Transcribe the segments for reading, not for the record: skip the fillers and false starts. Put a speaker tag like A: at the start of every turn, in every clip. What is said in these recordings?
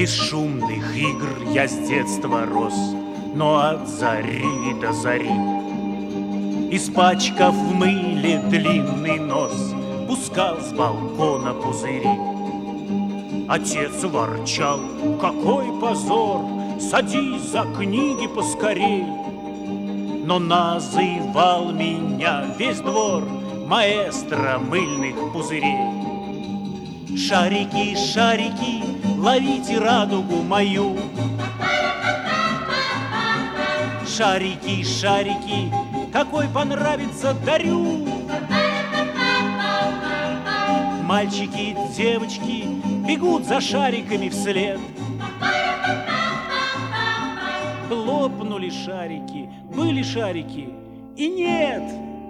A: Бесшумных игр я с детства рос, но от зари до зари, испачкав в мыле длинный нос, пускал с балкона пузыри. Отец ворчал: какой позор, садись за книги поскорей. Но называл меня весь двор маэстро мыльных пузырей. Шарики, шарики, ловите радугу мою. Шарики, шарики, какой понравится, дарю. Мальчики, девочки бегут за шариками вслед. Лопнули шарики, были шарики и нет.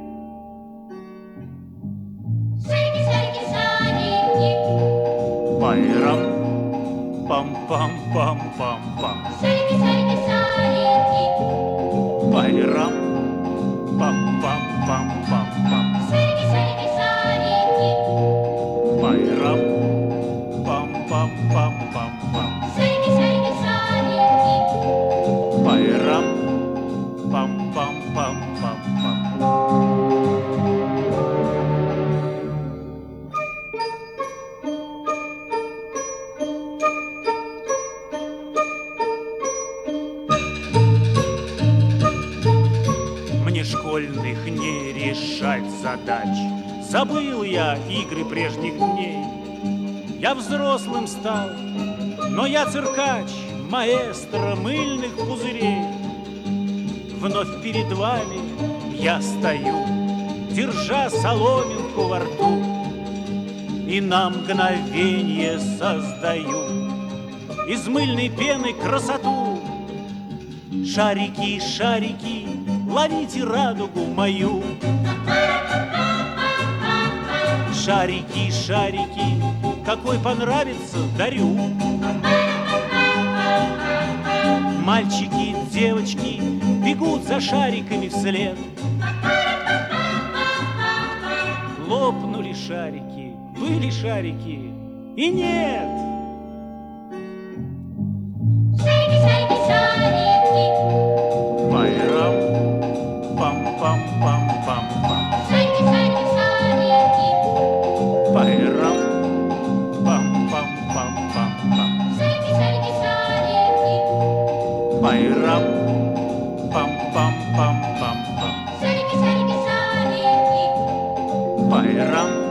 B: Шарики, шарики, шарики.
A: Пайрам, пам-пам-пам-пам-пам.
B: Шарики, шарики, шарики.
A: Пайрам, пам-пам-пам-пам-пам.
B: Шарики, шарики, шарики.
A: Пайрам, пам-пам-пам-пам-пам.
B: Шарики, шарики, шарики.
A: Пайрам, пам-пам-пам-пам-пам. Мне школьных не решать задач, забыл я игры прежних дней. Я взрослым стал, но я циркач, маэстро мыльных пузырей. Вновь перед вами я стою, держа соломинку во рту, и на мгновенье создаю из мыльной пены красоту. Шарики, шарики, ловите радугу мою. Шарики, шарики, какой понравится, дарю. Мальчики, девочки бегут за шариками вслед. Лопнули шарики, были шарики и нет.
B: Шарики, шарики, шарики.
A: Пайрам, пам-пам-пам-пам-пам.
B: Шарики, шарики, шарики.
A: Пайрам, пам-пам-пам-пам-пам.
B: Шарики, шарики, шарики.
A: Пайрам, пам-пам-пам-пам-пам.
B: Шарики, шарики, шарики.
A: Пайрам,